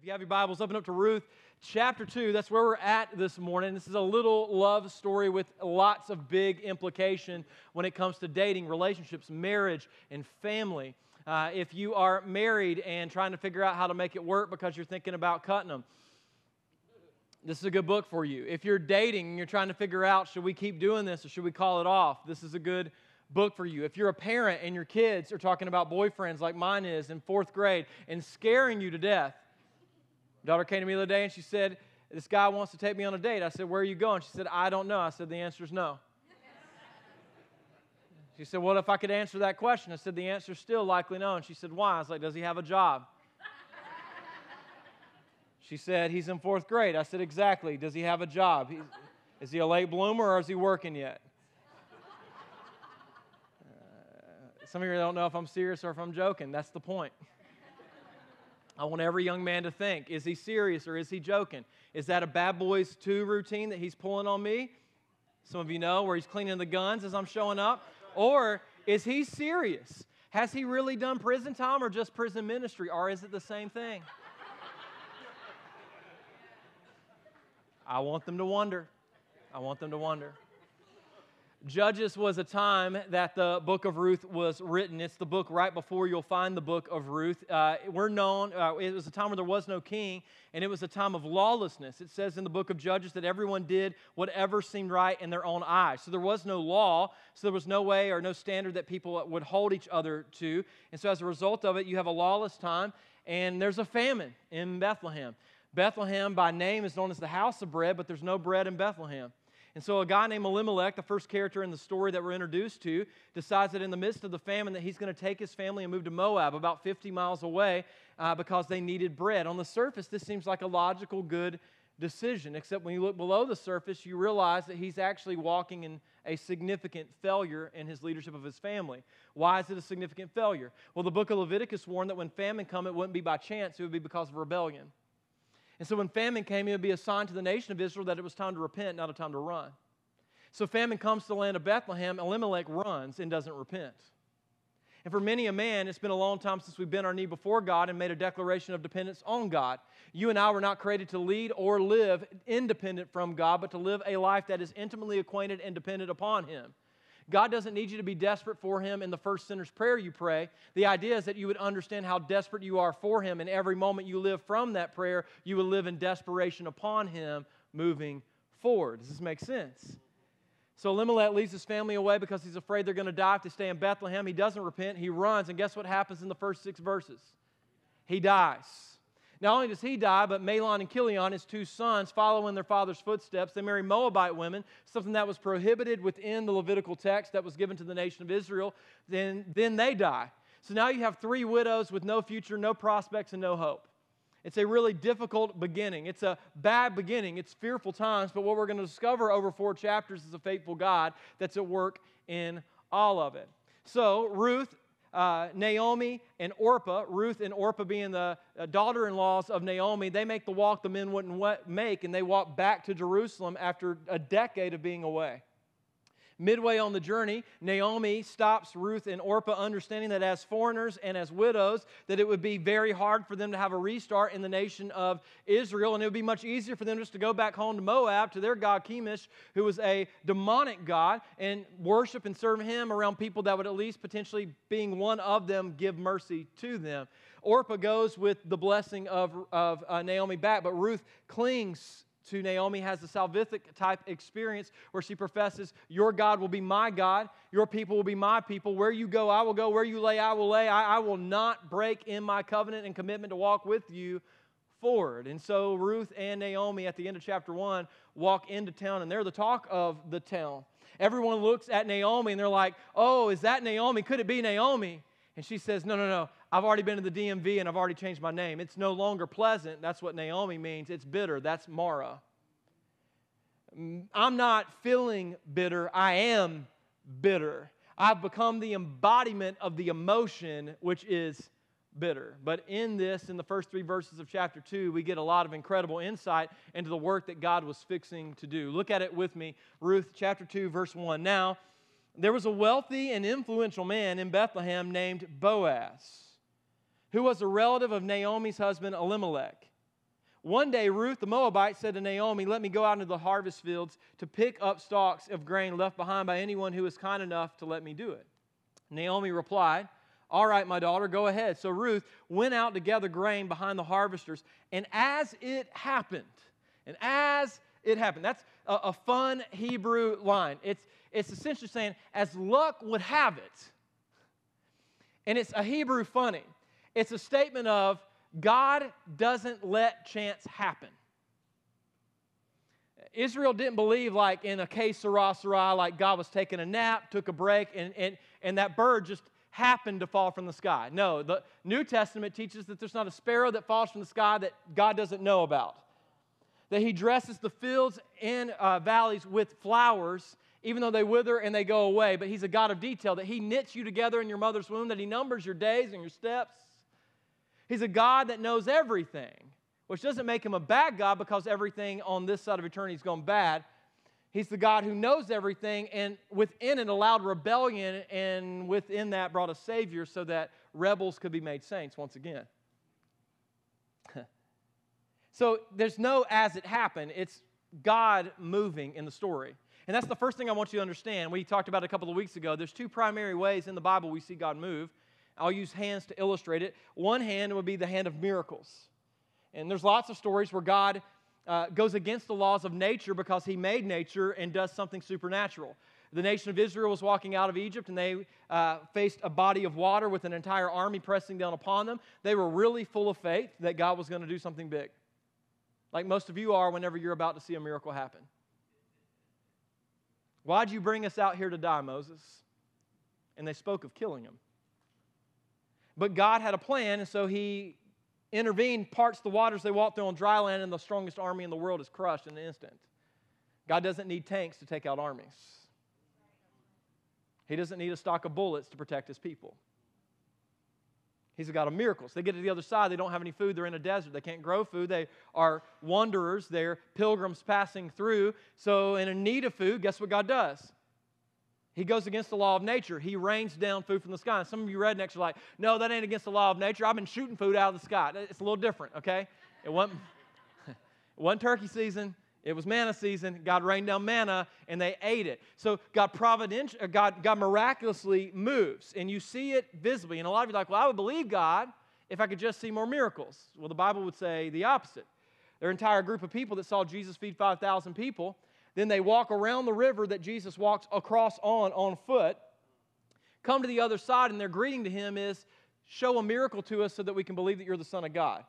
If you have your Bibles, open up to Ruth chapter 2. That's where we're at this morning. This is a little love story with lots of big implication when it comes to dating, relationships, marriage, and family. If you are married and trying to figure out how to make it work because you're thinking about cutting them, this is a good book for you. If you're dating and you're trying to figure out, should we keep doing this or should we call it off, this is a good book for you. If you're a parent and your kids are talking about boyfriends like mine is in 4th grade and scaring you to death. Daughter came to me the other day and she said, this guy wants to take me on a date. I said, where are you going? She said, I don't know. I said, the answer is no. She said, well, if I could answer that question. I said, the answer is still likely no. And she said, why? I was like, does he have a job? She said, he's in 4th grade. I said, exactly. Does he have a job? Is he a late bloomer or is he working yet? Some of you don't know if I'm serious or if I'm joking. That's the point. I want every young man to think, is he serious or is he joking? Is that a Bad Boys 2 routine that he's pulling on me? Some of you know, where he's cleaning the guns as I'm showing up. Or is he serious? Has he really done prison time or just prison ministry? Or is it the same thing? I want them to wonder. I want them to wonder. Judges was a time that the book of Ruth was written. It's the book right before you'll find the book of Ruth. It was a time where there was no king, and it was a time of lawlessness. It says in the book of Judges that everyone did whatever seemed right in their own eyes. So there was no law, so there was no way or no standard that people would hold each other to. And so as a result of it, you have a lawless time, and there's a famine in Bethlehem. Bethlehem by name is known as the house of bread, but there's no bread in Bethlehem. And so a guy named Elimelech, the first character in the story that we're introduced to, decides that in the midst of the famine that he's going to take his family and move to Moab, about 50 miles away, because they needed bread. On the surface, this seems like a logical, good decision, except when you look below the surface, you realize that he's actually walking in a significant failure in his leadership of his family. Why is it a significant failure? Well, the book of Leviticus warned that when famine come, it wouldn't be by chance, it would be because of rebellion. And so when famine came, it would be a sign to the nation of Israel that it was time to repent, not a time to run. So famine comes to the land of Bethlehem, Elimelech runs and doesn't repent. And for many a man, it's been a long time since we've bent our knee before God and made a declaration of dependence on God. You and I were not created to lead or live independent from God, but to live a life that is intimately acquainted and dependent upon Him. God doesn't need you to be desperate for Him in the first sinner's prayer you pray. The idea is that you would understand how desperate you are for Him, and every moment you live from that prayer, you will live in desperation upon Him moving forward. Does this make sense? So Elimelech leaves his family away because he's afraid they're going to die if they stay in Bethlehem. He doesn't repent. He runs, and guess what happens in the first 6 verses? He dies. Not only does he die, but Mahlon and Chilion, his 2 sons, follow in their father's footsteps. They marry Moabite women, something that was prohibited within the Levitical text that was given to the nation of Israel. Then they die. So now you have 3 widows with no future, no prospects, and no hope. It's a really difficult beginning. It's a bad beginning. It's fearful times, but what we're going to discover over 4 chapters is a faithful God that's at work in all of it. So Ruth, Naomi, and Orpah, Ruth and Orpah being the daughter-in-laws of Naomi, they make the walk the men wouldn't make, and they walk back to Jerusalem after a decade of being away. Midway on the journey, Naomi stops Ruth and Orpah, understanding that as foreigners and as widows, that it would be very hard for them to have a restart in the nation of Israel, and it would be much easier for them just to go back home to Moab, to their god Chemosh, who was a demonic god, and worship and serve him around people that would at least potentially, being one of them, give mercy to them. Orpah goes with the blessing of Naomi back, but Ruth clings to Naomi, has a salvific type experience where she professes, your God will be my God, your people will be my people. Where you go, I will go. Where you lay, I will lay. I will not break in my covenant and commitment to walk with you forward. And so Ruth and Naomi at the end of chapter 1 walk into town, and they're the talk of the town. Everyone looks at Naomi and they're like, oh, is that Naomi? Could it be Naomi? And she says, no. I've already been to the DMV and I've already changed my name. It's no longer pleasant. That's what Naomi means. It's bitter. That's Mara. I'm not feeling bitter. I am bitter. I've become the embodiment of the emotion, which is bitter. But in the first 3 verses of chapter 2, we get a lot of incredible insight into the work that God was fixing to do. Look at it with me. Ruth chapter 2, verse 1. Now, there was a wealthy and influential man in Bethlehem named Boaz, who was a relative of Naomi's husband Elimelech. One day, Ruth the Moabite said to Naomi, "Let me go out into the harvest fields to pick up stalks of grain left behind by anyone who is kind enough to let me do it." Naomi replied, "All right, my daughter, go ahead." So Ruth went out to gather grain behind the harvesters, and as it happened, that's a fun Hebrew line. It's essentially saying, as luck would have it, and it's a Hebrew funny. It's a statement of, God doesn't let chance happen. Israel didn't believe like in a que sera, sera, like God was taking a nap, took a break, and that bird just happened to fall from the sky. No, the New Testament teaches that there's not a sparrow that falls from the sky that God doesn't know about. That He dresses the fields and valleys with flowers, even though they wither and they go away. But He's a God of detail, that He knits you together in your mother's womb, that He numbers your days and your steps. He's a God that knows everything, which doesn't make Him a bad God because everything on this side of eternity has gone bad. He's the God who knows everything, and within it allowed rebellion, and within that brought a Savior so that rebels could be made saints once again. So there's no as it happened. It's God moving in the story. And that's the first thing I want you to understand. We talked about it a couple of weeks ago. There's two primary ways in the Bible we see God move. I'll use hands to illustrate it. One hand would be the hand of miracles. And there's lots of stories where God goes against the laws of nature because He made nature and does something supernatural. The nation of Israel was walking out of Egypt, and they faced a body of water with an entire army pressing down upon them. They were really full of faith that God was going to do something big, like most of you are whenever you're about to see a miracle happen. "Why'd you bring us out here to die, Moses?" And they spoke of killing him. But God had a plan, and so He intervened, parts the waters they walked through on dry land, and the strongest army in the world is crushed in an instant. God doesn't need tanks to take out armies. He doesn't need a stock of bullets to protect His people. He's a God of miracles. They get to the other side. They don't have any food. They're in a desert. They can't grow food. They are wanderers. They're pilgrims passing through. So in need of food, guess what God does? He goes against the law of nature. He rains down food from the sky. And some of you rednecks are like, "No, that ain't against the law of nature. I've been shooting food out of the sky." It's a little different, okay? It wasn't turkey season. It was manna season. God rained down manna, and they ate it. So God miraculously moves, and you see it visibly. And a lot of you are like, "Well, I would believe God if I could just see more miracles." Well, the Bible would say the opposite. There are an entire group of people that saw Jesus feed 5,000 people. Then they walk around the river that Jesus walked across on foot, come to the other side, and their greeting to Him is, "Show a miracle to us so that we can believe that you're the Son of God."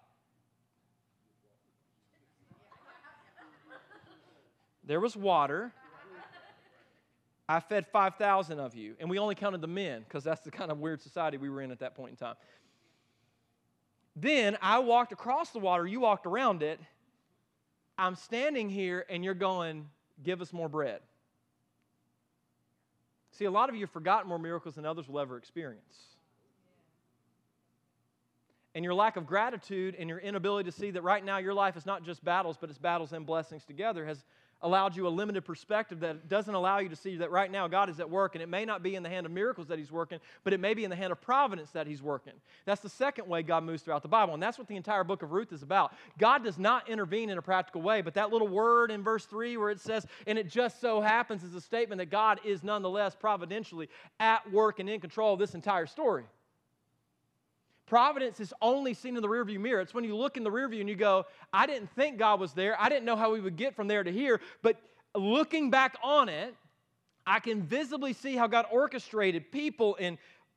There was water. I fed 5,000 of you, and we only counted the men because that's the kind of weird society we were in at that point in time. Then I walked across the water, you walked around it. I'm standing here, and you're going, "Give us more bread." See, a lot of you have forgotten more miracles than others will ever experience. And your lack of gratitude and your inability to see that right now your life is not just battles, but it's battles and blessings together has allowed you a limited perspective that doesn't allow you to see that right now God is at work, and it may not be in the hand of miracles that He's working, but it may be in the hand of providence that He's working. That's the second way God moves throughout the Bible, and that's what the entire book of Ruth is about. God does not intervene in a practical way, but that little word in verse 3 where it says, "And it just so happens," is a statement that God is nonetheless providentially at work and in control of this entire story. Providence is only seen in the rearview mirror. It's when you look in the rearview and you go, "I didn't think God was there. I didn't know how we would get from there to here." But looking back on it, I can visibly see how God orchestrated people and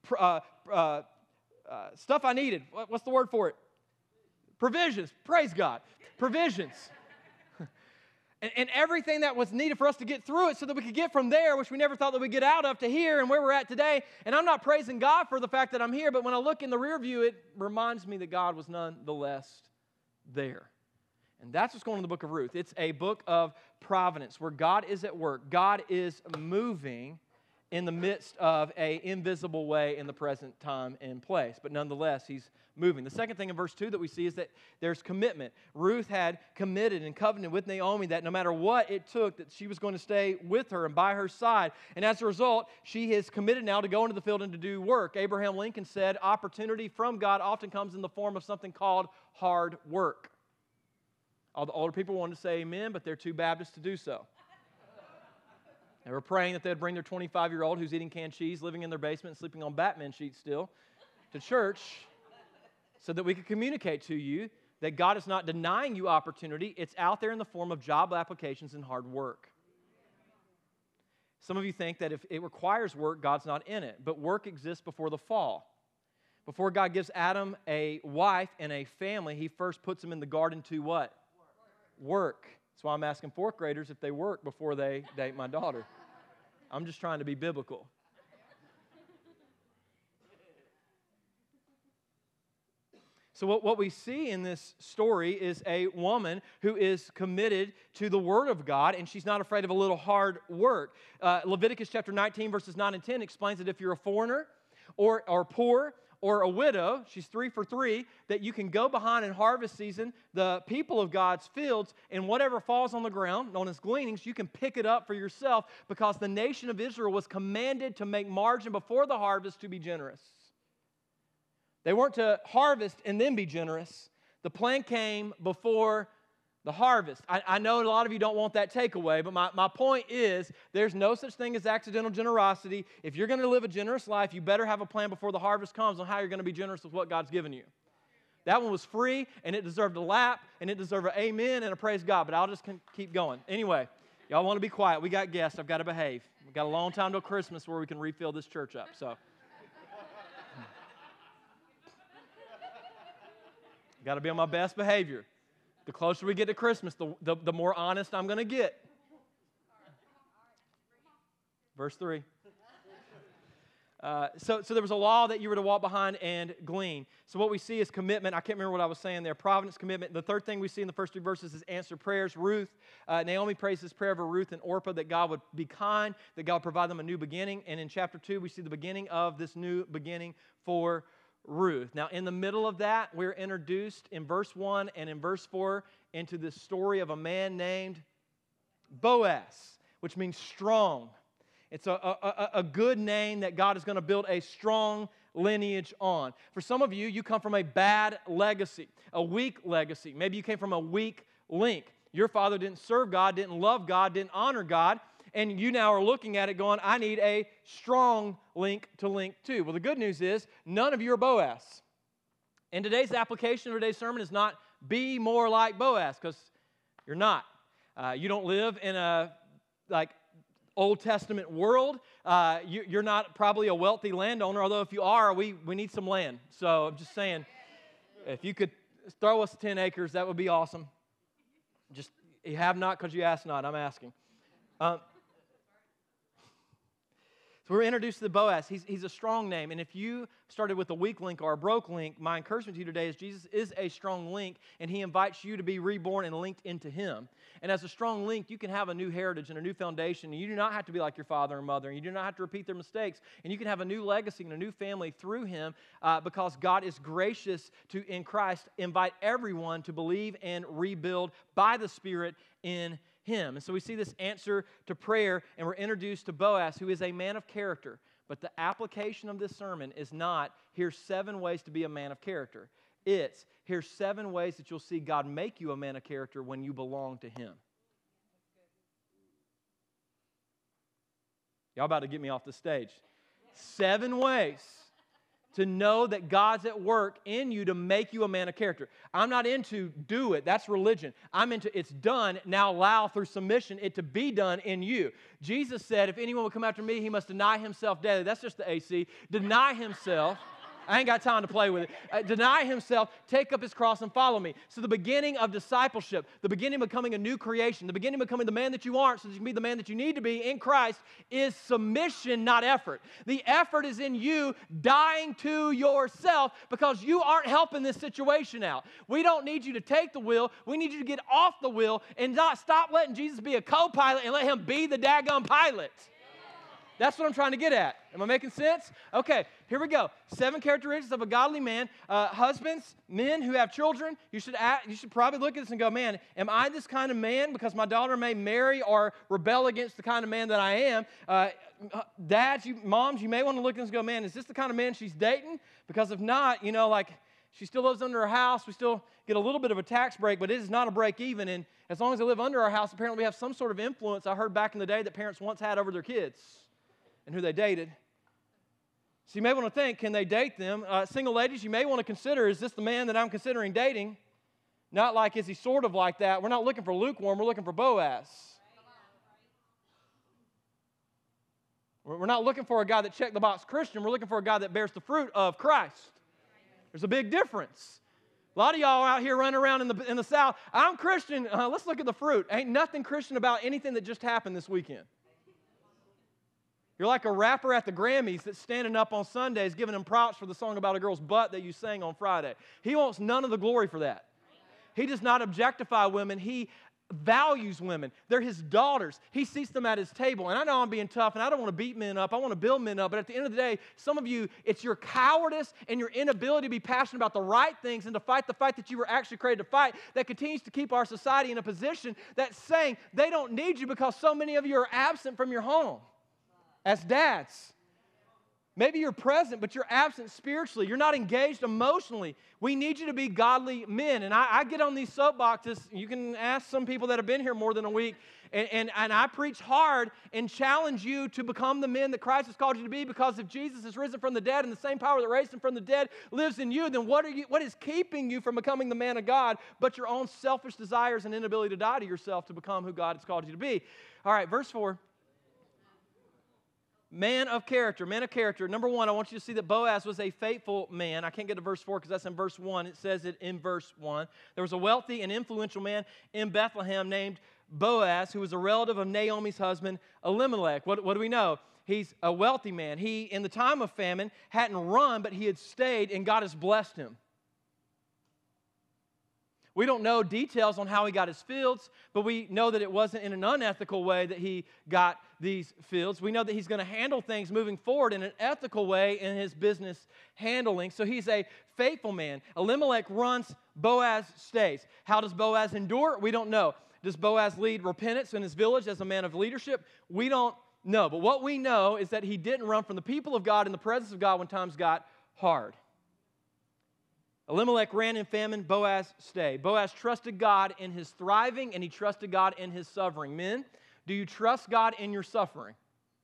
stuff I needed. What's the word for it? Provisions. Praise God. Provisions. And everything that was needed for us to get through it so that we could get from there, which we never thought that we'd get out of, to here and where we're at today. And I'm not praising God for the fact that I'm here, but when I look in the rear view, it reminds me that God was nonetheless there. And that's what's going on in the book of Ruth. It's a book of providence where God is at work. God is moving in the midst of an invisible way in the present time and place. But nonetheless, He's moving. The second thing in verse 2 that we see is that there's commitment. Ruth had committed and covenanted with Naomi that no matter what it took, that she was going to stay with her and by her side. And as a result, she is committed now to go into the field and to do work. Abraham Lincoln said, "Opportunity from God often comes in the form of something called hard work." All the older people wanted to say amen, but they're too Baptist to do so. They were praying that they'd bring their 25-year-old who's eating canned cheese, living in their basement, sleeping on Batman sheets still, to church so that we could communicate to you that God is not denying you opportunity. It's out there in the form of job applications and hard work. Some of you think that if it requires work, God's not in it. But work exists before the fall. Before God gives Adam a wife and a family, He first puts him in the garden to what? Work. That's why I'm asking fourth graders if they work before they date my daughter. I'm just trying to be biblical. So what we see in this story is a woman who is committed to the Word of God, and she's not afraid of a little hard work. Leviticus chapter 19, verses 9 and 10 explains that if you're a foreigner or poor or a widow, she's 3 for 3, that you can go behind in harvest season the people of God's fields, and whatever falls on the ground, known as gleanings, you can pick it up for yourself because the nation of Israel was commanded to make margin before the harvest to be generous. They weren't to harvest and then be generous. The plan came before the harvest. I know a lot of you don't want that takeaway, but my point is there's no such thing as accidental generosity. If you're going to live a generous life, you better have a plan before the harvest comes on how you're going to be generous with what God's given you. That one was free, and it deserved a lap, and it deserved an amen and a praise God, but I'll just keep going. Anyway, y'all want to be quiet. We got guests. I've got to behave. We've got a long time till Christmas where we can refill this church up, so. Got to be on my best behavior. The closer we get to Christmas, the more honest I'm going to get. Verse 3. So there was a law that you were to walk behind and glean. So what we see is commitment. I can't remember what I was saying there. Providence, commitment. The third thing we see in the first 3 verses is answered prayers. Naomi prays this prayer for Ruth and Orpah that God would be kind, that God would provide them a new beginning. And in chapter 2, we see the beginning of this new beginning for Ruth. Now, in the middle of that, we're introduced in verse 1 and in verse 4 into this story of a man named Boaz, which means strong. It's a good name that God is going to build a strong lineage on. For some of you, you come from a bad legacy, a weak legacy. Maybe you came from a weak link. Your father didn't serve God, didn't love God, didn't honor God, and you now are looking at it going, I need a strong link to link to. Well, the good news is none of you are Boaz. And today's application of today's sermon is not be more like Boaz, because you're not. You don't live in a Old Testament world. You're not probably a wealthy landowner, although if you are, we need some land. So I'm just saying, if you could throw us 10 acres, that would be awesome. Just, you have not because you ask not. I'm asking. So we're introduced to Boaz. He's a strong name. And if you started with a weak link or a broke link, my encouragement to you today is Jesus is a strong link, and He invites you to be reborn and linked into Him. And as a strong link, you can have a new heritage and a new foundation. And you do not have to be like your father and mother. And you do not have to repeat their mistakes. And you can have a new legacy and a new family through Him because God is gracious to, in Christ, invite everyone to believe and rebuild by the Spirit in Him. And so we see this answer to prayer, and we're introduced to Boaz, who is a man of character. But the application of this sermon is not, here's 7 ways to be a man of character. It's, here's 7 ways that you'll see God make you a man of character when you belong to Him. Y'all about to get me off the stage. 7 ways to know that God's at work in you to make you a man of character. I'm not into do it. That's religion. I'm into it's done. Now allow through submission it to be done in you. Jesus said, if anyone will come after me, he must deny himself daily. That's just the AC. Deny himself. I ain't got time to play with it. Deny himself, take up his cross, and follow me. So the beginning of discipleship, the beginning of becoming a new creation, the beginning of becoming the man that you aren't so that you can be the man that you need to be in Christ is submission, not effort. The effort is in you dying to yourself because you aren't helping this situation out. We don't need you to take the wheel. We need you to get off the wheel and not stop letting Jesus be a co-pilot and let Him be the daggone pilot. That's what I'm trying to get at. Am I making sense? Okay, here we go. 7 characteristics of a godly man. Husbands, men who have children, you should probably look at this and go, man, am I this kind of man? Because my daughter may marry or rebel against the kind of man that I am. Dads, moms, you may want to look at this and go, man, is this the kind of man she's dating? Because if not, She still lives under our house. We still get a little bit of a tax break, but it is not a break even. And as long as they live under our house, apparently we have some sort of influence, I heard back in the day, that parents once had over their kids and who they dated. So you may want to think, can they date them? Single ladies, you may want to consider, is this the man that I'm considering dating? Not like, is he sort of like that? We're not looking for lukewarm, we're looking for Boaz. We're not looking for a guy that checked the box Christian, we're looking for a guy that bears the fruit of Christ. There's a big difference. A lot of y'all out here running around in the South, I'm Christian, let's look at the fruit. Ain't nothing Christian about anything that just happened this weekend. You're like a rapper at the Grammys that's standing up on Sundays giving them props for the song about a girl's butt that you sang on Friday. He wants none of the glory for that. He does not objectify women. He values women. They're his daughters. He seats them at his table. And I know I'm being tough, and I don't want to beat men up. I want to build men up. But at the end of the day, some of you, it's your cowardice and your inability to be passionate about the right things and to fight the fight that you were actually created to fight that continues to keep our society in a position that's saying they don't need you because so many of you are absent from your home. As dads, maybe you're present, but you're absent spiritually. You're not engaged emotionally. We need you to be godly men. And I get on these soapboxes. You can ask some people that have been here more than a week. And I preach hard and challenge you to become the men that Christ has called you to be, because if Jesus is risen from the dead and the same power that raised him from the dead lives in you, then what is keeping you from becoming the man of God but your own selfish desires and inability to die to yourself to become who God has called you to be? All right, verse 4. Man of character, man of character. Number one, I want you to see that Boaz was a faithful man. I can't get to verse 4 because that's in verse 1. It says it in verse 1. There was a wealthy and influential man in Bethlehem named Boaz, who was a relative of Naomi's husband, Elimelech. What do we know? He's a wealthy man. He, in the time of famine, hadn't run, but he had stayed, and God has blessed him. We don't know details on how he got his fields, but we know that it wasn't in an unethical way that he got these fields. We know that he's going to handle things moving forward in an ethical way in his business handling. So he's a faithful man. Elimelech runs, Boaz stays. How does Boaz endure? We don't know. Does Boaz lead repentance in his village as a man of leadership? We don't know. But what we know is that he didn't run from the people of God in the presence of God when times got hard. Elimelech ran in famine, Boaz stayed. Boaz trusted God in his thriving, and he trusted God in his suffering. Men, do you trust God in your suffering?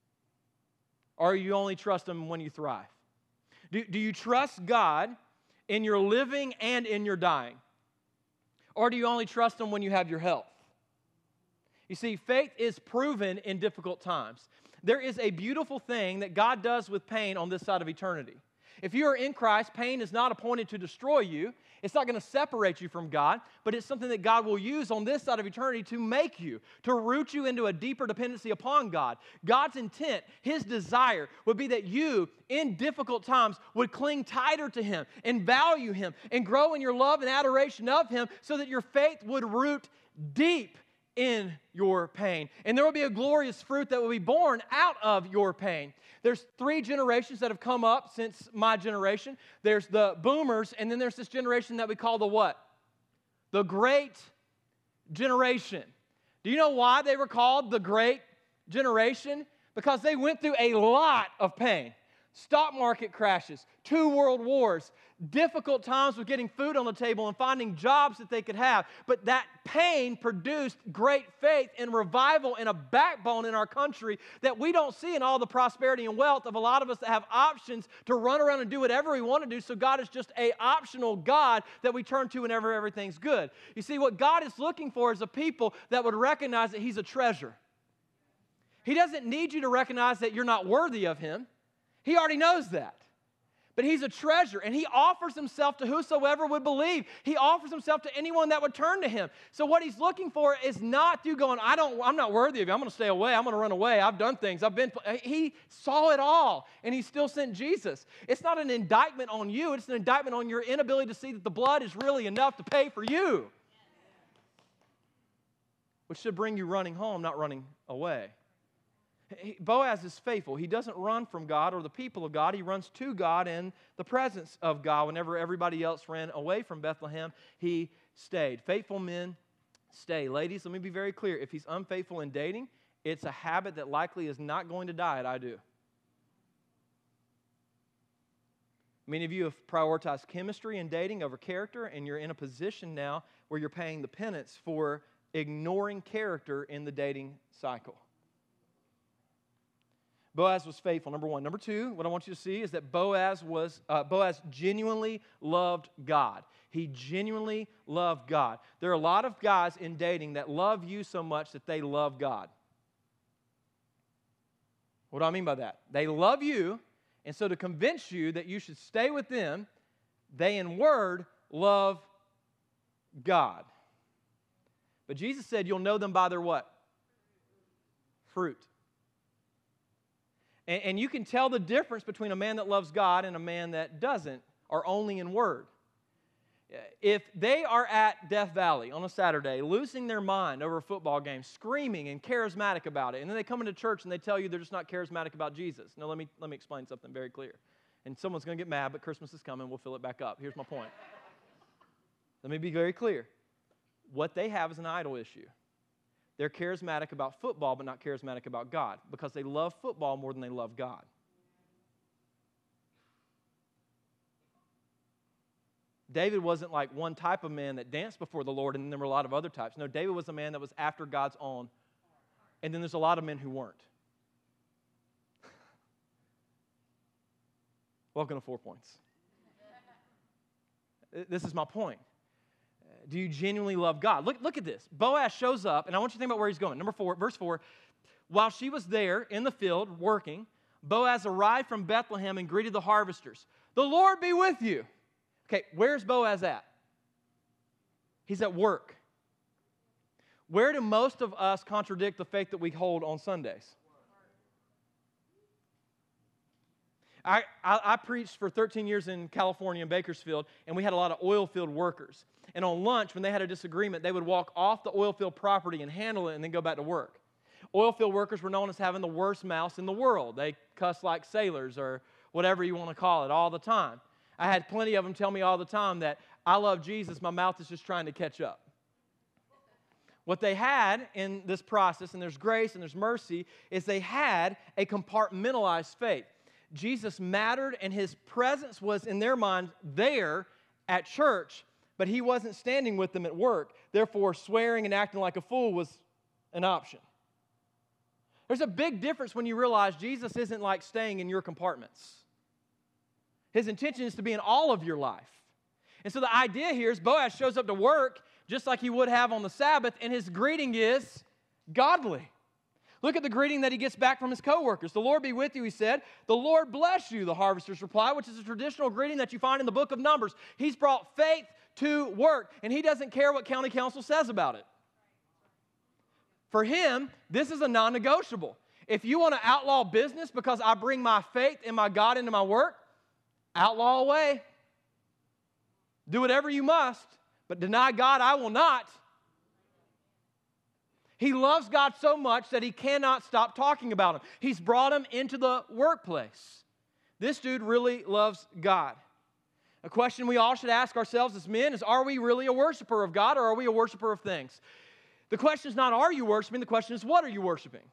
Or you only trust him when you thrive? Do you trust God in your living and in your dying? Or do you only trust him when you have your health? You see, faith is proven in difficult times. There is a beautiful thing that God does with pain on this side of eternity. If you are in Christ, pain is not appointed to destroy you. It's not going to separate you from God, but it's something that God will use on this side of eternity to make you, to root you into a deeper dependency upon God. God's intent, his desire, would be that you, in difficult times, would cling tighter to him and value him and grow in your love and adoration of him so that your faith would root deep in your pain. And there will be a glorious fruit that will be born out of your pain. There's 3 generations that have come up since my generation. There's the boomers, and then there's this generation that we call the what? The Great Generation. Do you know why they were called the Great Generation? Because they went through a lot of pain. Stock market crashes, 2 world wars, difficult times with getting food on the table and finding jobs that they could have. But that pain produced great faith and revival and a backbone in our country that we don't see in all the prosperity and wealth of a lot of us that have options to run around and do whatever we want to do. So God is just an optional God that we turn to whenever everything's good. You see, what God is looking for is a people that would recognize that he's a treasure. He doesn't need you to recognize that you're not worthy of him. He already knows that. But he's a treasure, and he offers himself to whosoever would believe. He offers himself to anyone that would turn to him. So what he's looking for is not you going, I'm not worthy of you. I'm going to stay away. I'm going to run away. I've done things. He saw it all, and he still sent Jesus. It's not an indictment on you. It's an indictment on your inability to see that the blood is really enough to pay for you, which should bring you running home, not running away. Boaz is faithful. He doesn't run from God or the people of God. He runs to God in the presence of God. Whenever everybody else ran away from Bethlehem, he stayed. Faithful men stay. Ladies, let me be very clear. If he's unfaithful in dating, it's a habit that likely is not going to die at I do. Many of you have prioritized chemistry and dating over character, and you're in a position now where you're paying the penance for ignoring character in the dating cycle. Boaz was faithful, number one. Number two, what I want you to see is that Boaz genuinely loved God. He genuinely loved God. There are a lot of guys in dating that love you so much that they love God. What do I mean by that? They love you, and so to convince you that you should stay with them, they in word love God. But Jesus said you'll know them by their what? Fruit. And you can tell the difference between a man that loves God and a man that doesn't, or only in word. If they are at Death Valley on a Saturday, losing their mind over a football game, screaming and charismatic about it, and then they come into church and they tell you they're just not charismatic about Jesus. No, let me explain something very clear. And someone's going to get mad, but Christmas is coming. We'll fill it back up. Here's my point. Let me be very clear. What they have is an idol issue. They're charismatic about football, but not charismatic about God, because they love football more than they love God. David wasn't like one type of man that danced before the Lord, and then there were a lot of other types. No, David was a man that was after God's own, and then there's a lot of men who weren't. Welcome to 4 Points. This is my point. Do you genuinely love God? Look at this. Boaz shows up, and I want you to think about where he's going. Number 4, verse 4. While she was there in the field working, Boaz arrived from Bethlehem and greeted the harvesters. The Lord be with you. Okay, where's Boaz at? He's at work. Where do most of us contradict the faith that we hold on Sundays? I preached for 13 years in California in Bakersfield, and we had a lot of oil field workers. And on lunch, when they had a disagreement, they would walk off the oil field property and handle it and then go back to work. Oil field workers were known as having the worst mouths in the world. They cuss like sailors or whatever you want to call it all the time. I had plenty of them tell me all the time that I love Jesus, my mouth is just trying to catch up. What they had in this process, and there's grace and there's mercy, is they had a compartmentalized faith. Jesus mattered, and his presence was in their mind there at church, but he wasn't standing with them at work. Therefore, swearing and acting like a fool was an option. There's a big difference when you realize Jesus isn't like staying in your compartments. His intention is to be in all of your life. And so the idea here is Boaz shows up to work just like he would have on the Sabbath, and his greeting is godly. Look at the greeting that he gets back from his coworkers. The Lord be with you, he said. The Lord bless you, the harvesters reply, which is a traditional greeting that you find in the book of Numbers. He's brought faith to work, and he doesn't care what county council says about it. For him, this is a non-negotiable. If you want to outlaw business because I bring my faith and my God into my work, outlaw away. Do whatever you must, but deny God I will not. He loves God so much that he cannot stop talking about him. He's brought him into the workplace. This dude really loves God. A question we all should ask ourselves as men is, are we really a worshiper of God, or are we a worshiper of things? The question is not, are you worshiping? The question is, what are you worshiping?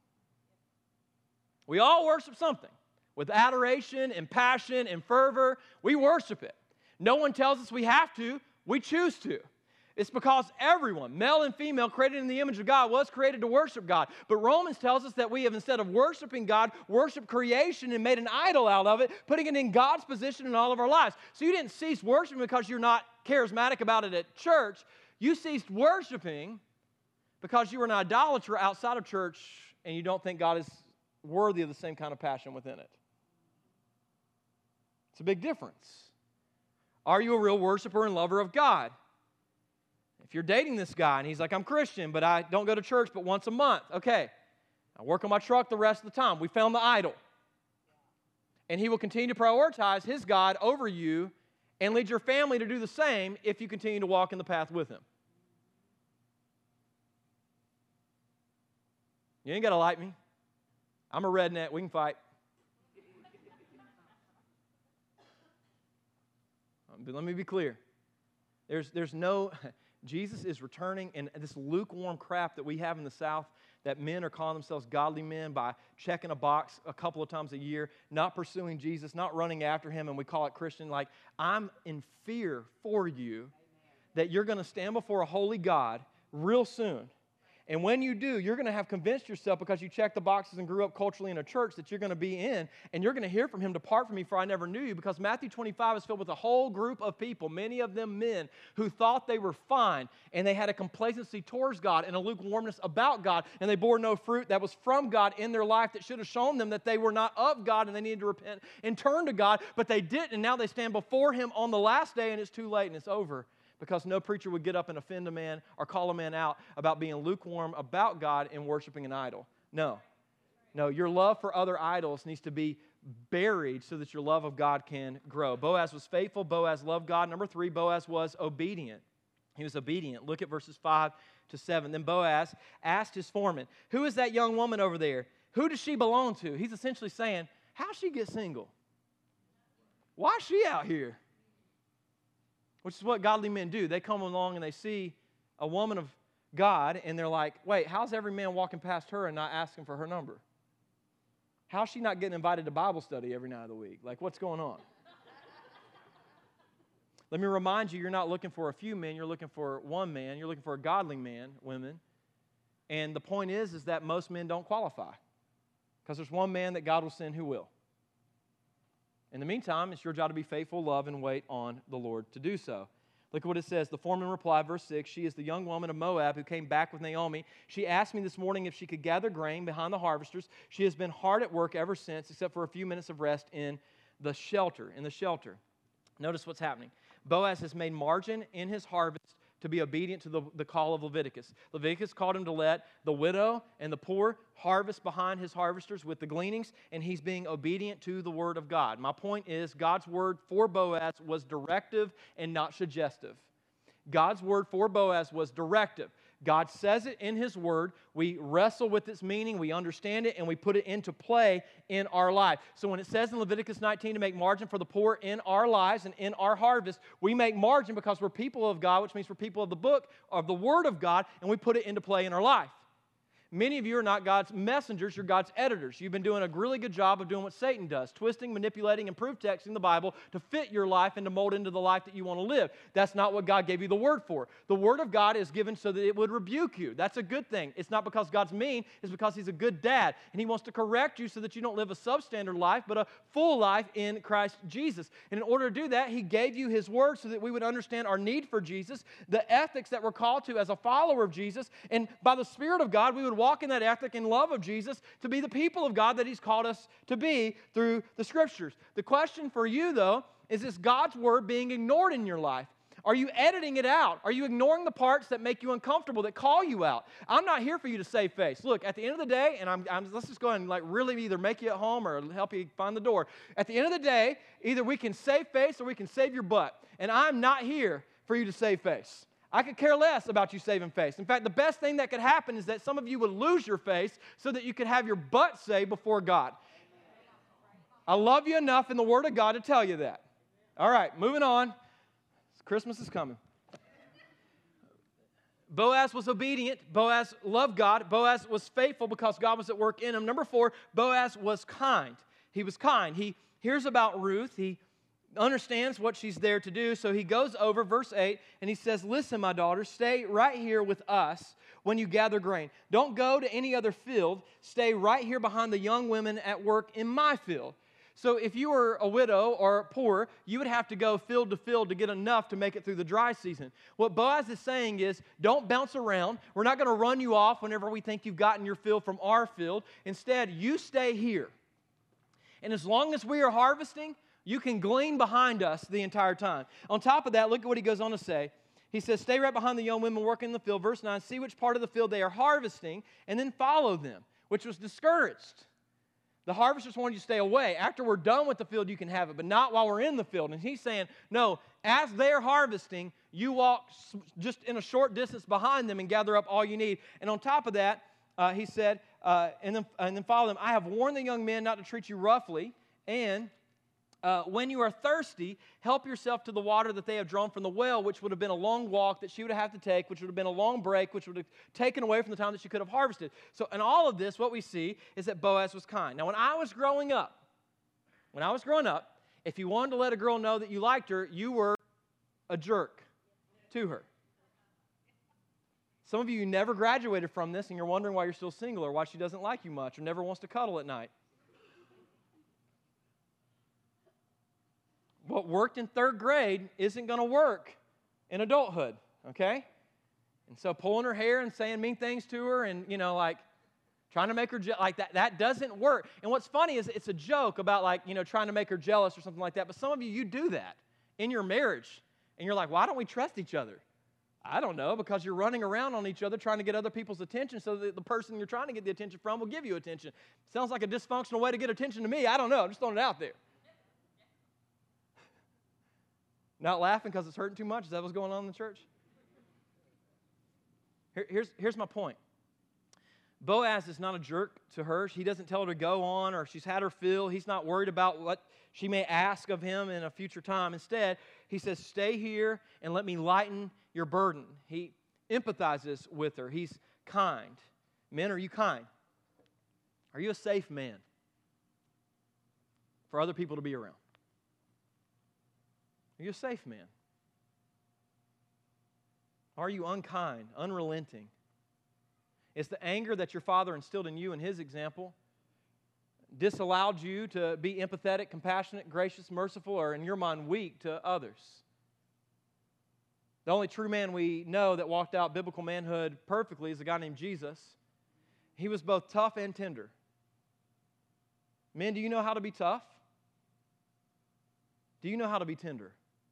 We all worship something. With adoration and passion and fervor, we worship it. No one tells us we have to. We choose to. It's because everyone, male and female, created in the image of God, was created to worship God. But Romans tells us that we have, instead of worshiping God, worshiped creation and made an idol out of it, putting it in God's position in all of our lives. So you didn't cease worshiping because you're not charismatic about it at church. You ceased worshiping because you were an idolater outside of church and you don't think God is worthy of the same kind of passion within it. It's a big difference. Are you a real worshiper and lover of God? If you're dating this guy and he's like, I'm Christian, but I don't go to church but once a month. Okay, I work on my truck the rest of the time. We found the idol. And he will continue to prioritize his God over you and lead your family to do the same if you continue to walk in the path with him. You ain't got to like me. I'm a redneck. We can fight. But let me be clear. There's no Jesus is returning, and this lukewarm crap that we have in the South, that men are calling themselves godly men by checking a box a couple of times a year, not pursuing Jesus, not running after Him, and we call it Christian. Like, I'm in fear for you that you're going to stand before a holy God real soon. And when you do, you're going to have convinced yourself, because you checked the boxes and grew up culturally in a church that you're going to be in, and you're going to hear from Him, "Depart from me, for I never knew you," because Matthew 25 is filled with a whole group of people, many of them men, who thought they were fine, and they had a complacency towards God and a lukewarmness about God, and they bore no fruit that was from God in their life that should have shown them that they were not of God and they needed to repent and turn to God, but they didn't, and now they stand before Him on the last day, and it's too late and it's over. Because no preacher would get up and offend a man or call a man out about being lukewarm about God and worshiping an idol. No, your love for other idols needs to be buried so that your love of God can grow. Boaz was faithful. Boaz loved God. Number 3, Boaz was obedient. He was obedient. Look at verses 5 to 7. Then Boaz asked his foreman, "Who is that young woman over there? Who does she belong to?" He's essentially saying, how'd she get single? Why is she out here? Which is what godly men do. They come along and they see a woman of God, and they're like, wait, how's every man walking past her and not asking for her number? How's she not getting invited to Bible study every night of the week? Like, what's going on? Let me remind you, you're not looking for a few men. You're looking for one man. You're looking for a godly man, women. And the point is that most men don't qualify, because there's one man that God will send who will. In the meantime, it's your job to be faithful, love, and wait on the Lord to do so. Look at what it says. The foreman replied, verse 6, "She is the young woman of Moab who came back with Naomi. She asked me this morning if she could gather grain behind the harvesters. She has been hard at work ever since, except for a few minutes of rest in the shelter." Notice what's happening. Boaz has made margin in his harvest to be obedient to the call of Leviticus. Leviticus called him to let the widow and the poor harvest behind his harvesters with the gleanings, and he's being obedient to the Word of God. My point is, God's Word for Boaz was directive and not suggestive. God's Word for Boaz was directive. God says it in His Word. We wrestle with its meaning, we understand it, and we put it into play in our life. So when it says in Leviticus 19 to make margin for the poor in our lives and in our harvest, we make margin because we're people of God, which means we're people of the book, of the Word of God, and we put it into play in our life. Many of you are not God's messengers, you're God's editors. You've been doing a really good job of doing what Satan does, twisting, manipulating, and proof texting the Bible to fit your life and to mold into the life that you want to live. That's not what God gave you the Word for. The Word of God is given so that it would rebuke you. That's a good thing. It's not because God's mean, it's because He's a good dad, and He wants to correct you so that you don't live a substandard life, but a full life in Christ Jesus. And in order to do that, He gave you His Word so that we would understand our need for Jesus, the ethics that we're called to as a follower of Jesus, and by the Spirit of God, we would walk in that ethic and love of Jesus to be the people of God that He's called us to be through the Scriptures. The question for you, though, is God's Word being ignored in your life? Are you editing it out? Are you ignoring the parts that make you uncomfortable, that call you out? I'm not here for you to save face. Look, at the end of the day, and let's just go ahead and really either make you at home or help you find the door. At the end of the day, either we can save face or we can save your butt. And I'm not here for you to save face. I could care less about you saving face. In fact, the best thing that could happen is that some of you would lose your face so that you could have your butt saved before God. I love you enough in the Word of God to tell you that. All right, moving on. Christmas is coming. Boaz was obedient. Boaz loved God. Boaz was faithful because God was at work in him. Number 4, Boaz was kind. He was kind. He hears about Ruth. He understands what she's there to do, so he goes over, verse 8, and he says, "Listen, my daughter, stay right here with us when you gather grain. Don't go to any other field. Stay right here behind the young women at work in my field." So if you were a widow or poor, you would have to go field to field to get enough to make it through the dry season. What Boaz is saying is, don't bounce around. We're not going to run you off whenever we think you've gotten your field from our field. Instead, you stay here. And as long as we are harvesting, you can glean behind us the entire time. On top of that, look at what he goes on to say. He says, stay right behind the young women working in the field. Verse 9, see which part of the field they are harvesting, and then follow them, which was discouraged. The harvesters wanted you to stay away. After we're done with the field, you can have it, but not while we're in the field. And he's saying, no, as they're harvesting, you walk just in a short distance behind them and gather up all you need. And on top of that, he said, and then follow them. I have warned the young men not to treat you roughly, and when you are thirsty, help yourself to the water that they have drawn from the well, which would have been a long walk that she would have to take, which would have been a long break, which would have taken away from the time that she could have harvested. So in all of this, what we see is that Boaz was kind. Now, when I was growing up, if you wanted to let a girl know that you liked her, you were a jerk to her. Some of you never graduated from this, and you're wondering why you're still single or why she doesn't like you much or never wants to cuddle at night. What worked in third grade isn't going to work in adulthood, okay? And so pulling her hair and saying mean things to her and, trying to make her, that doesn't work. And what's funny is it's a joke about, trying to make her jealous or something like that. But some of you do that in your marriage. And you're like, why don't we trust each other? I don't know, because you're running around on each other trying to get other people's attention so that the person you're trying to get the attention from will give you attention. Sounds like a dysfunctional way to get attention to me. I don't know. I'm just throwing it out there. Not laughing because it's hurting too much? Is that what's going on in the church? Here's my point. Boaz is not a jerk to her. He doesn't tell her to go on or she's had her fill. He's not worried about what she may ask of him in a future time. Instead, he says, stay here and let me lighten your burden. He empathizes with her. He's kind. Men, are you kind? Are you a safe man for other people to be around? Are you a safe man? Are you unkind, unrelenting? Is the anger that your father instilled in you in his example disallowed you to be empathetic, compassionate, gracious, merciful, or in your mind weak to others? The only true man we know that walked out biblical manhood perfectly is a guy named Jesus. He was both tough and tender. Men, do you know how to be tough? Do you know how to be tender?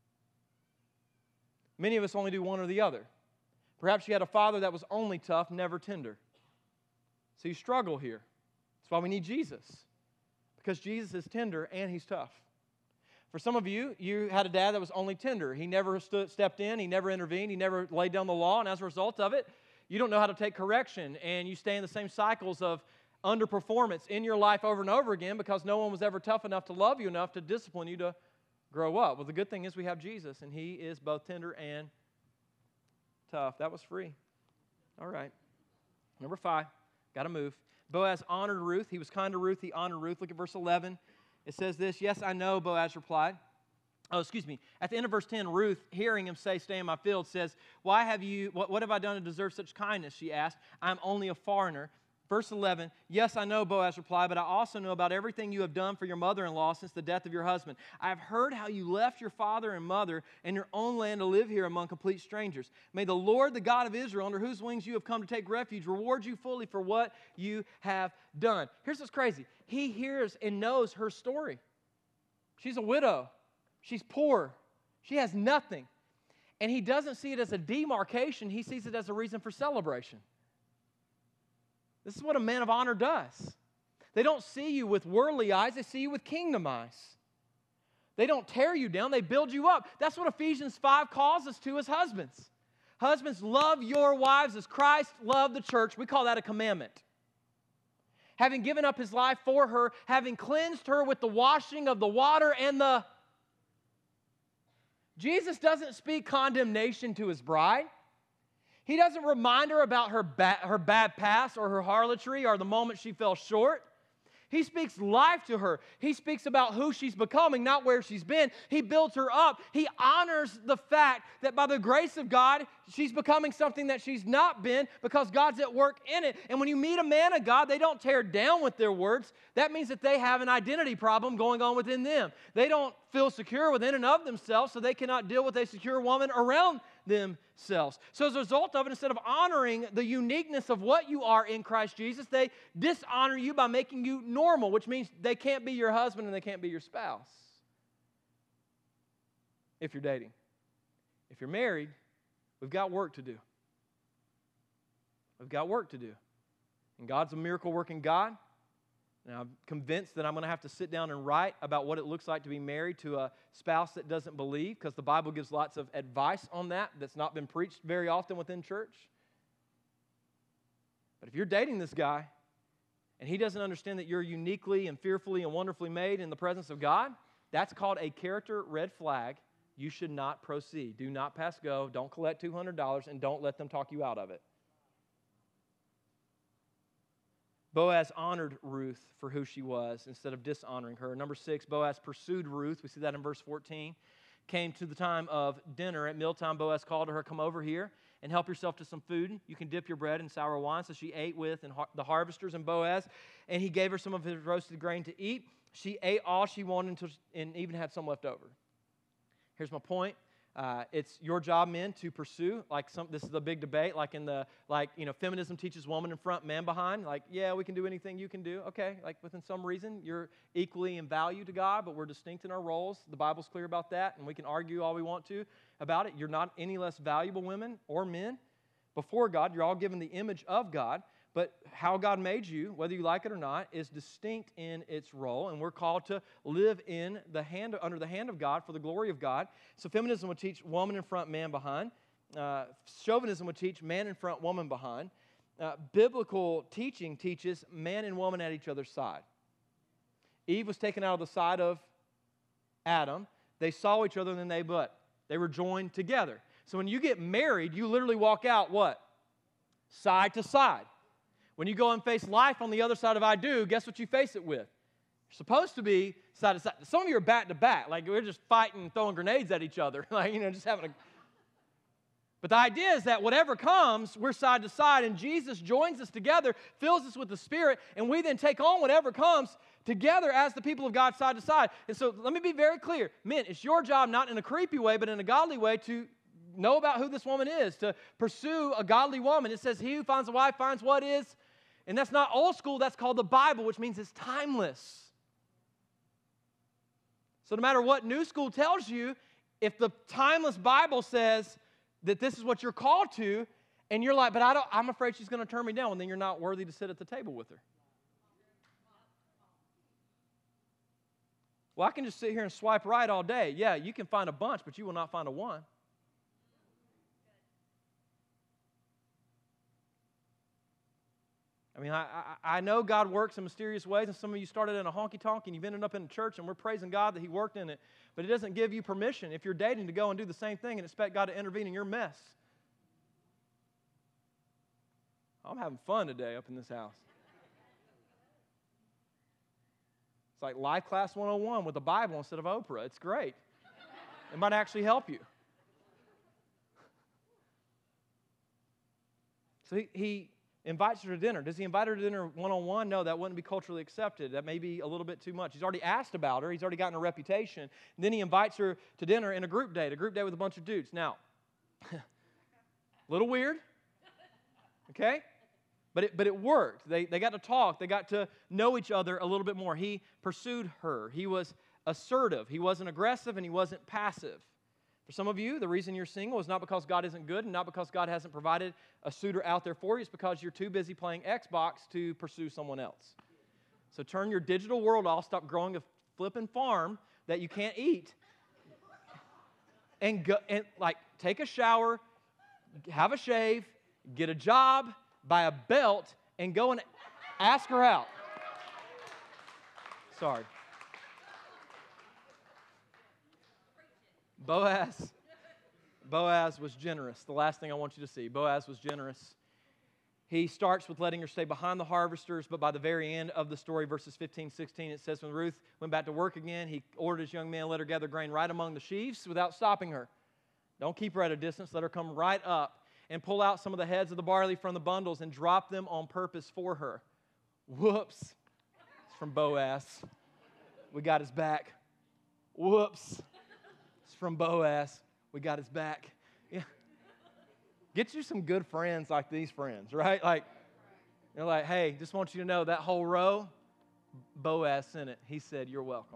Many of us only do one or the other. Perhaps you had a father that was only tough, never tender. So you struggle here. That's why we need Jesus. Because Jesus is tender and He's tough. For some of you, you had a dad that was only tender. He never stepped in. He never intervened. He never laid down the law. And as a result of it, you don't know how to take correction. And you stay in the same cycles of underperformance in your life over and over again because no one was ever tough enough to love you enough to discipline you to grow up. Well, the good thing is we have Jesus, and He is both tender and tough. That was free. All right. Number 5, got to move. Boaz honored Ruth. He was kind to Ruth. He honored Ruth. Look at verse 11. It says this, yes, I know, Boaz replied. At the end of verse 10, Ruth, hearing him say, stay in my field, says, what have I done to deserve such kindness? She asked. I'm only a foreigner. Verse 11, yes, I know, Boaz replied, but I also know about everything you have done for your mother-in-law since the death of your husband. I have heard how you left your father and mother and your own land to live here among complete strangers. May the Lord, the God of Israel, under whose wings you have come to take refuge, reward you fully for what you have done. Here's what's crazy. He hears and knows her story. She's a widow. She's poor. She has nothing. And he doesn't see it as a demarcation. He sees it as a reason for celebration. This is what a man of honor does. They don't see you with worldly eyes. They see you with kingdom eyes. They don't tear you down. They build you up. That's what Ephesians 5 calls us to as husbands. Husbands, love your wives as Christ loved the church. We call that a commandment. Having given up His life for her, having cleansed her with the washing of the water and the... Jesus doesn't speak condemnation to His bride. He doesn't remind her about her bad past or her harlotry or the moment she fell short. He speaks life to her. He speaks about who she's becoming, not where she's been. He builds her up. He honors the fact that by the grace of God, she's becoming something that she's not been because God's at work in it. And when you meet a man of God, they don't tear down with their words. That means that they have an identity problem going on within them. They don't feel secure within and of themselves, so they cannot deal with a secure woman around themselves. So as a result of it, instead of honoring the uniqueness of what you are in Christ Jesus, they dishonor you by making you normal, which means they can't be your husband and they can't be your spouse if you're dating. If you're married, we've got work to do. We've got work to do. And God's a miracle-working God. And I'm convinced that I'm going to have to sit down and write about what it looks like to be married to a spouse that doesn't believe, because the Bible gives lots of advice on that that's not been preached very often within church. But if you're dating this guy and he doesn't understand that you're uniquely and fearfully and wonderfully made in the presence of God, That's called a character red flag. You should not proceed. Do not pass go. Don't collect $200, and don't let them talk you out of it. Boaz honored Ruth for who she was instead of dishonoring her. Number 6, Boaz pursued Ruth. We see that in verse 14. Came to the time of dinner. At mealtime, Boaz called to her, come over here and help yourself to some food. You can dip your bread in sour wine. So she ate with the harvesters and Boaz, and he gave her some of his roasted grain to eat. She ate all she wanted and even had some left over. Here's my point. It's your job, men, to pursue. This is a big debate. Feminism teaches woman in front, man behind. Yeah, we can do anything you can do. Okay, within some reason, you're equally in value to God, but we're distinct in our roles. The Bible's clear about that, and we can argue all we want to about it. You're not any less valuable, women or men, before God. You're all given the image of God. But how God made you, whether you like it or not, is distinct in its role, and we're called to live under the hand of God for the glory of God. So feminism would teach woman in front, man behind. Chauvinism would teach man in front, woman behind. Biblical teaching teaches man and woman at each other's side. Eve was taken out of the side of Adam. They saw each other, and then they were joined together. So when you get married, you literally walk out what? Side to side. When you go and face life on the other side of I do, guess what you face it with? You're supposed to be side to side. Some of you are back to back, we're just fighting, throwing grenades at each other, just having a... But the idea is that whatever comes, we're side to side, and Jesus joins us together, fills us with the Spirit, and we then take on whatever comes together as the people of God side to side. And so let me be very clear. Men, it's your job, not in a creepy way, but in a godly way, to know about who this woman is, to pursue a godly woman. It says, he who finds a wife finds what is... And that's not old school, that's called the Bible, which means it's timeless. So no matter what new school tells you, if the timeless Bible says that this is what you're called to, and you're like, but I'm afraid she's going to turn me down, and then you're not worthy to sit at the table with her. Well, I can just sit here and swipe right all day. Yeah, you can find a bunch, but you will not find a one. I know God works in mysterious ways, and some of you started in a honky-tonk, and you've ended up in a church, and we're praising God that He worked in it. But it doesn't give you permission, if you're dating, to go and do the same thing and expect God to intervene in your mess. I'm having fun today up in this house. It's like Life Class 101 with the Bible instead of Oprah. It's great. It might actually help you. So he invites her to dinner. Does he invite her to dinner one-on-one? No, that wouldn't be culturally accepted. That may be a little bit too much. He's already asked about her. He's already gotten a reputation. And then he invites her to dinner in a group date with a bunch of dudes. Now, a little weird, okay? But it worked. They got to talk. They got to know each other a little bit more. He pursued her. He was assertive. He wasn't aggressive, and he wasn't passive. For some of you, the reason you're single is not because God isn't good and not because God hasn't provided a suitor out there for you. It's because you're too busy playing Xbox to pursue someone else. So turn your digital world off, stop growing a flipping farm that you can't eat, and take a shower, have a shave, get a job, buy a belt, and go and ask her out. Sorry. Boaz was generous. The last thing I want you to see, Boaz was generous. He starts with letting her stay behind the harvesters, but by the very end of the story, verses 15, 16, it says, when Ruth went back to work again, he ordered his young man, let her gather grain right among the sheaves without stopping her. Don't keep her at a distance. Let her come right up and pull out some of the heads of the barley from the bundles and drop them on purpose for her. Whoops. It's from Boaz. We got his back. Whoops. It's from Boaz. We got his back. Yeah. Get you some good friends like these friends, right? They're like, hey, just want you to know that whole row, Boaz sent it. He said, you're welcome.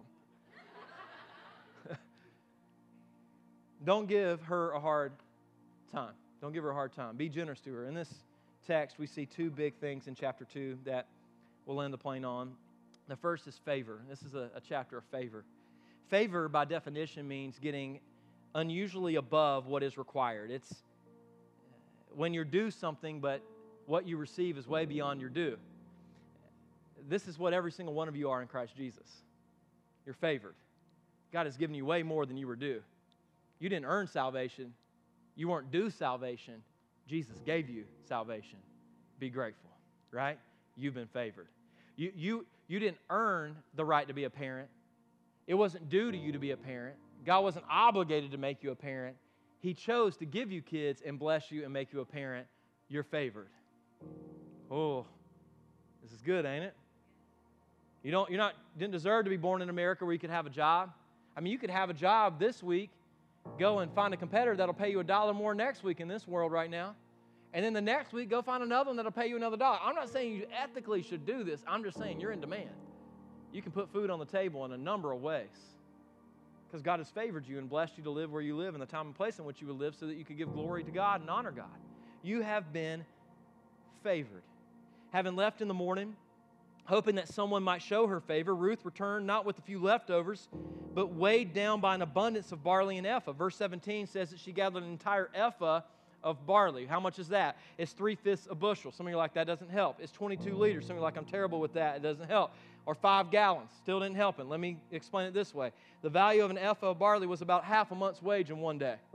Don't give her a hard time. Don't give her a hard time. Be generous to her. In this text, we see two big things in chapter 2 that we'll end the plane on. The first is favor. This is a chapter of favor. Favor, by definition, means getting unusually above what is required. It's when you're due something, but what you receive is way beyond your due. This is what every single one of you are in Christ Jesus. You're favored. God has given you way more than you were due. You didn't earn salvation. You weren't due salvation. Jesus gave you salvation. Be grateful, right? You've been favored. You didn't earn the right to be a parent. It wasn't due to you to be a parent. God wasn't obligated to make you a parent. He chose to give you kids and bless you and make you a parent. You're favored. Oh, this is good, ain't it? You didn't deserve to be born in America where you could have a job. I mean, you could have a job this week, go and find a competitor that'll pay you $1 more next week in this world right now. And then the next week, go find another one that'll pay you another $1. I'm not saying you ethically should do this. I'm just saying you're in demand. You can put food on the table in a number of ways because God has favored you and blessed you to live where you live in the time and place in which you would live so that you could give glory to God and honor God. You have been favored. Having left in the morning, hoping that someone might show her favor, Ruth returned not with a few leftovers, but weighed down by an abundance of barley and ephah. Verse 17 says that she gathered an entire ephah of barley. How much is that? It's 3/5 a bushel. Some of you are like, that doesn't help. It's 22 liters. Some of you are like, I'm terrible with that. It doesn't help. Or 5 gallons. Still didn't help him. Let me explain it this way. The value of an ephah of barley was about half a month's wage in one day.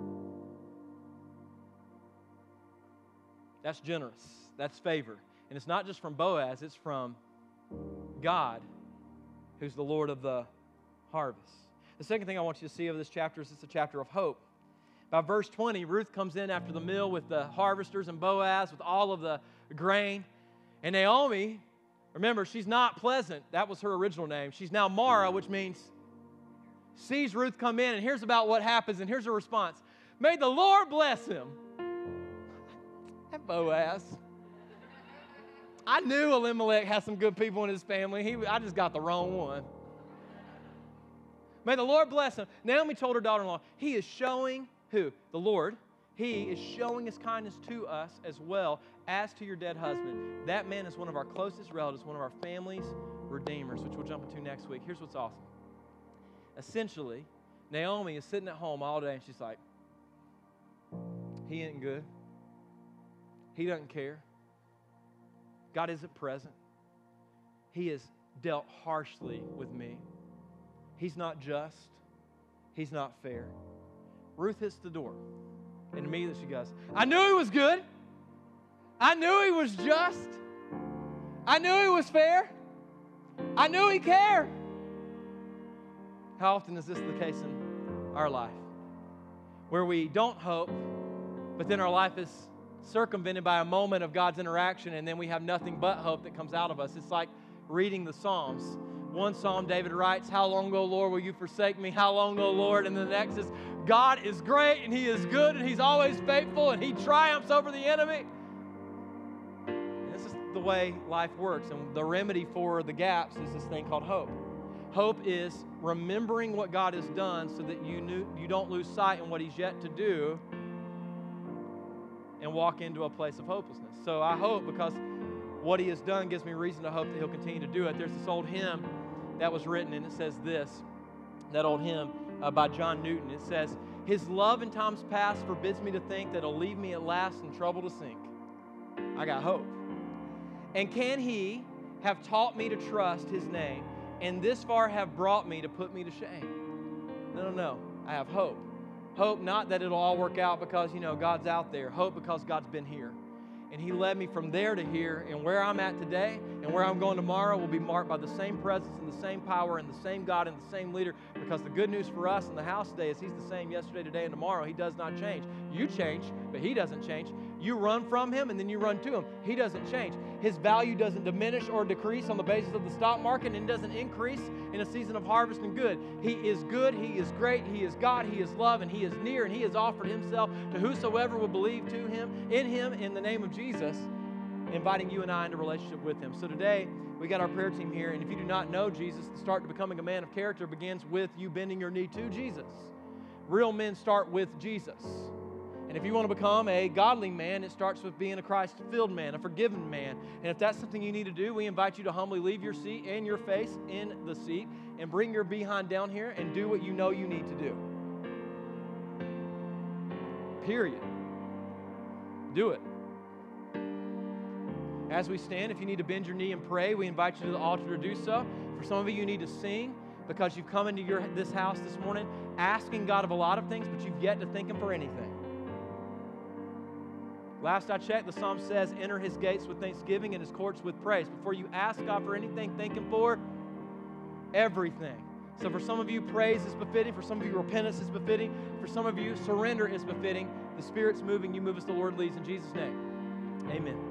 That's generous. That's favor. And it's not just from Boaz. It's from God, who's the Lord of the harvest. The second thing I want you to see of this chapter is it's a chapter of hope. By verse 20, Ruth comes in after the meal with the harvesters and Boaz with all of the grain. And Naomi, remember, she's not pleasant. That was her original name. She's now Mara, which means sees Ruth come in and hears about what happens, and here's her response. May the Lord bless him. That Boaz. I knew Elimelech had some good people in his family. I just got the wrong one. May the Lord bless him. Naomi told her daughter-in-law, he is showing who? The Lord. He is showing his kindness to us as well as to your dead husband. That man is one of our closest relatives, one of our family's redeemers, which we'll jump into next week. Here's what's awesome. Essentially, Naomi is sitting at home all day and she's like, he ain't good. He doesn't care. God isn't present. He has dealt harshly with me. He's not just. He's not fair. Ruth hits the door. And immediately she goes, I knew he was good. I knew he was just. I knew he was fair. I knew he cared. How often is this the case in our life? Where we don't hope, but then our life is circumvented by a moment of God's interaction, and then we have nothing but hope that comes out of us. It's like reading the Psalms. One psalm, David writes, how long, O Lord, will you forsake me? How long, O Lord? And the next is, God is great, and he is good, and he's always faithful, and he triumphs over the enemy. And this is the way life works, and the remedy for the gaps is this thing called hope. Hope is remembering what God has done so that you don't lose sight in what he's yet to do and walk into a place of hopelessness. So I hope, because what he has done gives me reason to hope that he'll continue to do it. There's this old hymn that was written, and it says this, that old hymn by John Newton. It says, his love in times past forbids me to think that he'll leave me at last in trouble to sink. I got hope. And can he have taught me to trust his name, and this far have brought me to put me to shame? No. I have hope. Hope not that it'll all work out because, God's out there. Hope because God's been here. And he led me from there to here, and where I'm at today and where I'm going tomorrow will be marked by the same presence and the same power and the same God and the same leader, because the good news for us in the house today is he's the same yesterday, today, and tomorrow. He does not change. You change, but he doesn't change. You run from him, and then you run to him. He doesn't change. His value doesn't diminish or decrease on the basis of the stock market, and it doesn't increase in a season of harvest and good. He is good. He is great. He is God. He is love, and he is near, and he has offered himself to whosoever will believe to him, in the name of Jesus, inviting you and I into relationship with him. So today, we got our prayer team here, and if you do not know Jesus, the start to becoming a man of character begins with you bending your knee to Jesus. Real men start with Jesus. And if you want to become a godly man, it starts with being a Christ-filled man, a forgiven man. And if that's something you need to do, we invite you to humbly leave your seat and your face in the seat and bring your behind down here and do what you know you need to do. Period. Do it. As we stand, if you need to bend your knee and pray, we invite you to the altar to do so. For some of you, you need to sing. because you've come into this house this morning asking God of a lot of things, but you've yet to thank Him for anything. Last I checked, the Psalm says, enter His gates with thanksgiving and His courts with praise. Before you ask God for anything, thank Him for everything. So for some of you, praise is befitting. For some of you, repentance is befitting. For some of you, surrender is befitting. The Spirit's moving. You move as the Lord leads. In Jesus' name, amen.